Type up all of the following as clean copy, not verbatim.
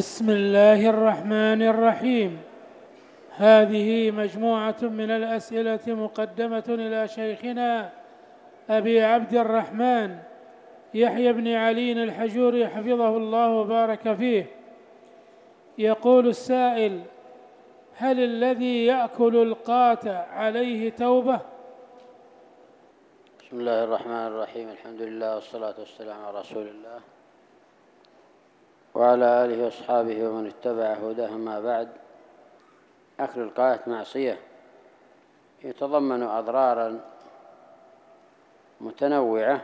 بسم الله الرحمن الرحيم. هذه مجموعة من الأسئلة مقدمة إلى شيخنا أبي عبد الرحمن يحيى بن علي الحجوري حفظه الله وبارك فيه. يقول السائل: هل الذي يأكل القات عليه توبة؟ بسم الله الرحمن الرحيم. الحمد لله والصلاة والسلام على رسول الله وعلى آله وأصحابه ومن اتبع هداه. ما بعد، أكل القات معصية يتضمن أضرارا متنوعة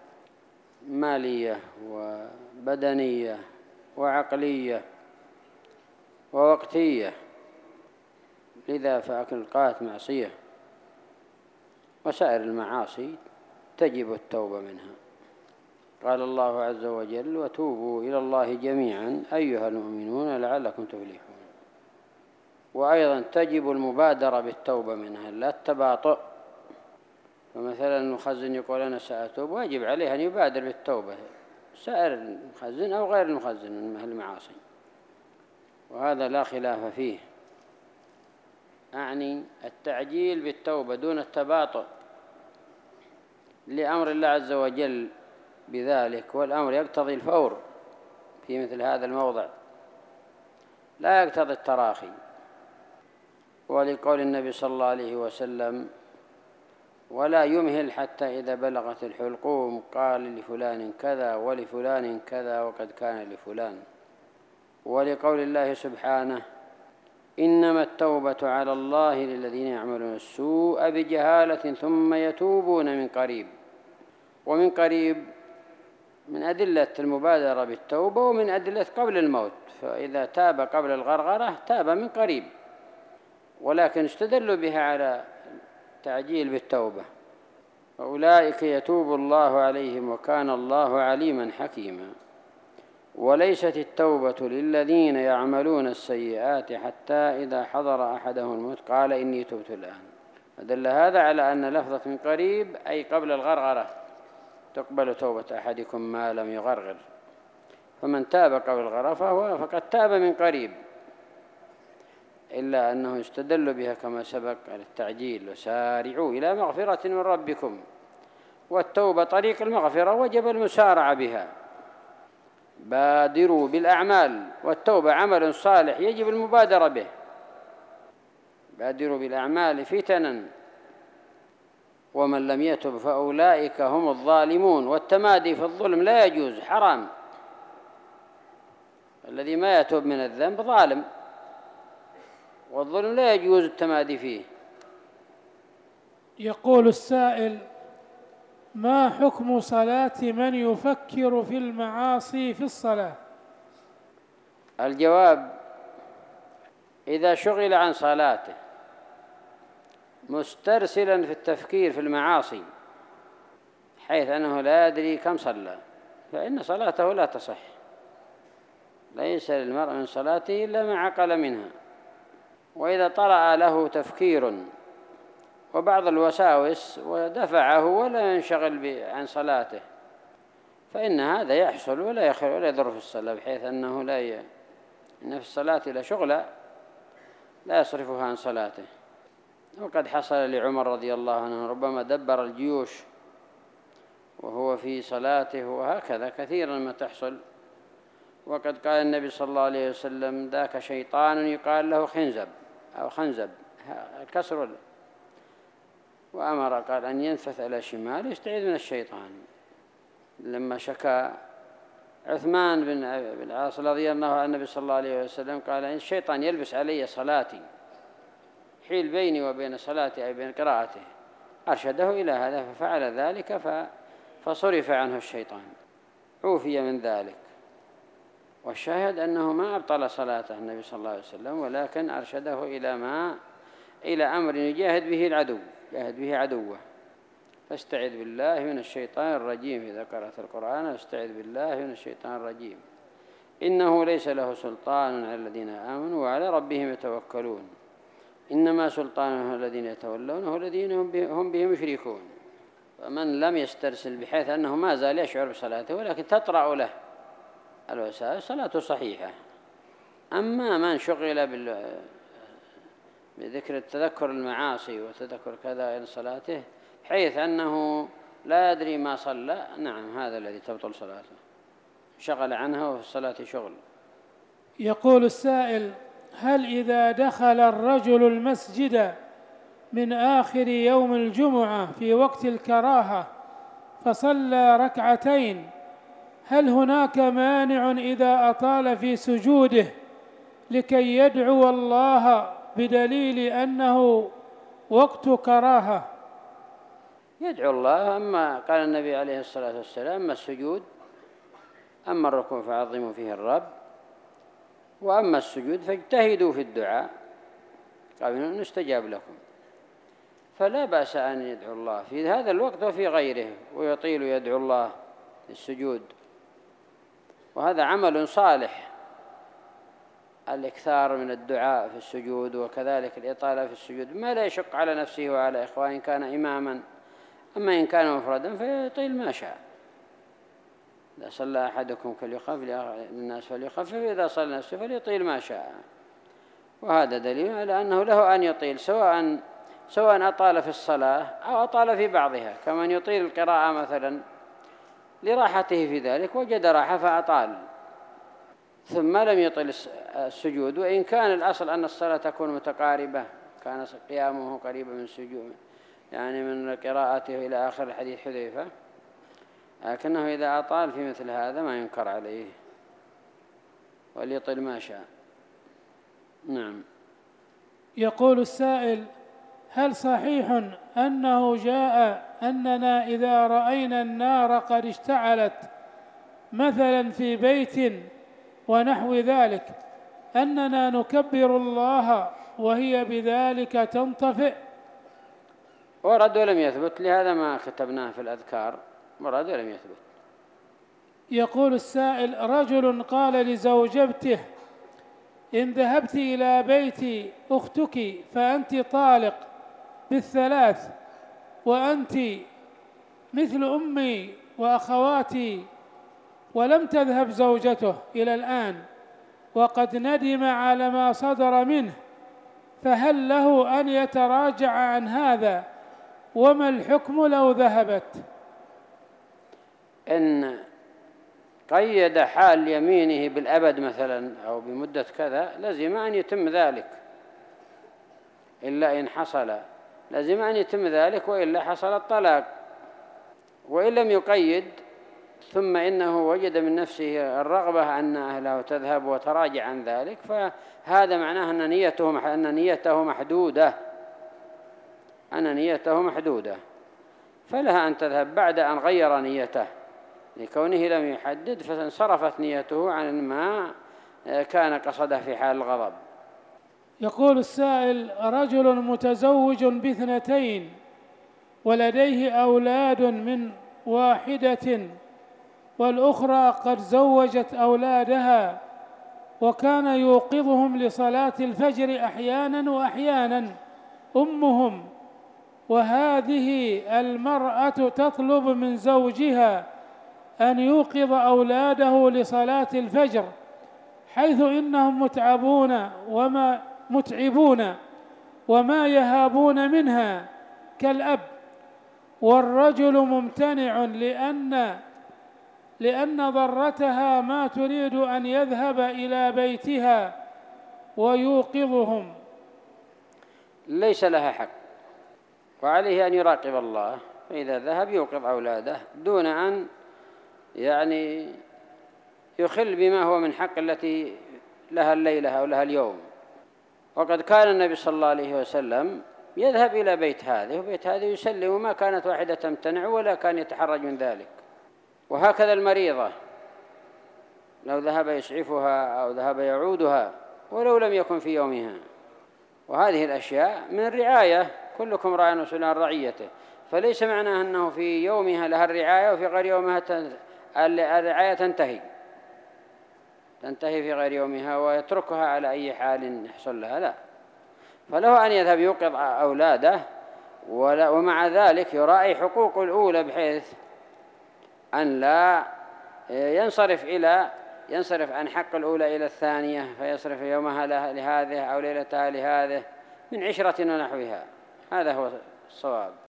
مالية وبدنية وعقلية ووقتية، لذا فأكل القات معصية، وسائر المعاصي تجب التوبة منها. قال الله عز وجل: وتوبوا إلى الله جميعا أيها المؤمنون لعلكم تفلحون. وأيضا تجب المبادرة بالتوبة منها، لا التباطؤ. فمثلا المخزن يقول أنا سأتوب، واجب عليه أن يبادر بالتوبة، سائر المخزن أو غير المخزن من المعاصي، وهذا لا خلاف فيه. أعني التعجيل بالتوبة دون التباطؤ لأمر الله عز وجل بذلك، والأمر يقتضي الفور في مثل هذا الموضع، لا يقتضي التراخي. ولقول النبي صلى الله عليه وسلم: ولا يمهل حتى إذا بلغت الحلقوم قال لفلان كذا ولفلان كذا وقد كان لفلان. ولقول الله سبحانه: إنما التوبة على الله للذين يعملون السوء بجهالة ثم يتوبون من قريب. ومن قريب من أدلة المبادرة بالتوبة، ومن أدلة قبل الموت، فإذا تاب قبل الغرغرة تاب من قريب، ولكن استدلوا بها على تعجيل بالتوبة. فأولئك يتوب الله عليهم وكان الله عليما حكيما. وليست التوبة للذين يعملون السيئات حتى إذا حضر أحدهم الموت قال إني تبت الآن. فدل هذا على أن لفظة من قريب أي قبل الغرغرة تقبل توبة أحدكم ما لم يغرغر، فمن تاب قبل الغرغرة فقد تاب من قريب، إلا أنه يستدل بها كما سبق على التعجيل: وسارعوا إلى مغفرة من ربكم. والتوبة طريق المغفرة وجب المسارعة بها. بادروا بالأعمال، والتوبة عمل صالح يجب المبادرة به. بادروا بالأعمال فتنا، ومن لم يتب فأولئك هم الظالمون. والتمادي في الظلم لا يجوز، حرام. الذي ما يتوب من الذنب ظالم، والظلم لا يجوز التمادي فيه. يقول السائل: ما حكم صلاة من يفكر في المعاصي في الصلاة؟ الجواب: إذا شغل عن صلاته مسترسلا في التفكير في المعاصي حيث أنه لا يدري كم صلى، فإن صلاته لا تصح. ليس للمرء من صلاته إلا ما عقل منها. وإذا طرأ له تفكير وبعض الوساوس ودفعه ولا ينشغل عن صلاته، فإن هذا يحصل ولا يضر في الصلاة، بحيث أنه إن في الصلاة لشغلة لا يصرفها عن صلاته. وقد حصل لعمر رضي الله عنه ربما دبر الجيوش وهو في صلاته، وهكذا كثيرا ما تحصل. وقد قال النبي صلى الله عليه وسلم: ذاك شيطان يقال له خنزب أو خنزب، الكسر. وأمر قال أن ينفث إلى شمال يستعيذ من الشيطان. لما شكى عثمان بن العاص رضي الله عن النبي صلى الله عليه وسلم قال: إن الشيطان يلبس علي صلاتي، حيل بيني وبين صلاتي أي بين قراءته، أرشده إلى هذا ففعل ذلك فصرف عنه الشيطان، عوفي من ذلك. والشاهد أنه ما أبطل صلاته النبي صلى الله عليه وسلم، ولكن أرشده إلى أمر يجاهد به العدو، يجاهد به عدوه. فاستعذ بالله من الشيطان الرجيم. إذا قرأت القرآن استعذ بالله من الشيطان الرجيم، إنه ليس له سلطان على الذين آمنوا وعلى ربهم يتوكلون، إنما سلطانه الذين يتولونه والذين هم به مشركون. فمن لم يسترسل بحيث أنه ما زال يشعر بصلاته ولكن تطرأ له الوساوس صلاته صحيحة، أما من شغل بذكر تذكر المعاصي وتذكر كذا صلاته حيث أنه لا يدري ما صلى، نعم هذا الذي تبطل صلاته، شغل عنها وفي الصلاة شغل. يقول السائل: هل إذا دخل الرجل المسجد من آخر يوم الجمعة في وقت الكراهة فصلى ركعتين، هل هناك مانع إذا أطال في سجوده لكي يدعو الله بدليل أنه وقت كراهة؟ يدعو الله. أما قال النبي عليه الصلاة والسلام: أما السجود، أما الركوع فعظموا فيه الرب، وأما السجود فاجتهدوا في الدعاء قال نستجاب لكم. فلا بأس أن يدعو الله في هذا الوقت وفي غيره، ويطيل يدعو الله في السجود، وهذا عمل صالح، الإكثار من الدعاء في السجود، وكذلك الإطالة في السجود ما لا يشق على نفسه وعلى إخوانه إن كان إماما. أما إن كان مفردا فيطيل ما شاء. إذا صلى أحدكم فليخف للناس فليخفف، إذا صلى نفسه فليطيل ما شاء. وهذا دليل على أنه له أن يطيل، سواء أطال في الصلاة أو أطال في بعضها، كمن يطيل القراءة مثلا لراحته في ذلك، وجد راحة فأطال، ثم لم يطل السجود. وإن كان الأصل أن الصلاة تكون متقاربة، كان قيامه قريبا من السجود، يعني من قراءته إلى آخر الحديث حذيفة، لكنه إذا أطال في مثل هذا ما ينكر عليه، وليطل ما شاء. نعم. يقول السائل: هل صحيح أنه جاء أننا إذا رأينا النار قد اشتعلت مثلا في بيت ونحو ذلك أننا نكبر الله وهي بذلك تنطفئ؟ ورد ولم يثبت، لهذا ما كتبناه في الأذكار، ورد ولم يثبت. يقول السائل: رجل قال لزوجته: إن ذهبت إلى بيت أختك فأنت طالق بالثلاث، وأنت مثل أمي وأخواتي. ولم تذهب زوجته إلى الآن وقد ندم على ما صدر منه، فهل له أن يتراجع عن هذا؟ وما الحكم لو ذهبت؟ إن قيد حال يمينه بالأبد مثلا أو بمدة كذا لزم أن يتم ذلك، إلا إن حصل لزم أن يتم ذلك، وإلا حصل الطلاق. وإن لم يقيد ثم إنه وجد من نفسه الرغبة أن أهله تذهب وتراجع عن ذلك، فهذا معناه أن نيته محدودة، فلها أن تذهب بعد أن غير نيته لكونه لم يحدد، فانصرفت نيته عن ما كان قصده في حال الغضب. يقول السائل: رجل متزوج باثنتين ولديه أولاد من واحدة، والأخرى قد زوجت أولادها، وكان يوقظهم لصلاة الفجر أحيانا وأحيانا أمهم، وهذه المرأة تطلب من زوجها أن يوقظ أولاده لصلاة الفجر، حيث إنهم متعبون وما يهابون منها كالأب، والرجل ممتنع لأن ضرتها ما تريد أن يذهب إلى بيتها ويوقظهم. ليس لها حق، وعليه أن يراقب الله، فإذا ذهب يوقظ أولاده دون أن يخل بما هو من حق التي لها الليلة أو لها اليوم. وقد كان النبي صلى الله عليه وسلم يذهب إلى بيت هذه وبيت هذه يسلم، وما كانت واحدة تمتنع ولا كان يتحرج من ذلك. وهكذا المريضة لو ذهب يسعفها أو ذهب يعودها ولو لم يكن في يومها. وهذه الأشياء من الرعاية، كلكم راع ومسؤول عن رعيته، فليس معناه أنه في يومها لها الرعاية وفي غير يومها الرعاية تنتهي في غير يومها ويتركها على أي حال يحصل لها، لا، فله أن يذهب يوقظ أولاده، ومع ذلك يراعي حقوق الأولى بحيث أن لا ينصرف إلى ينصرف عن حق الأولى إلى الثانية، فيصرف يومها لهذه أو ليلتها لهذه من عشرة ونحوها. هذا هو الصواب.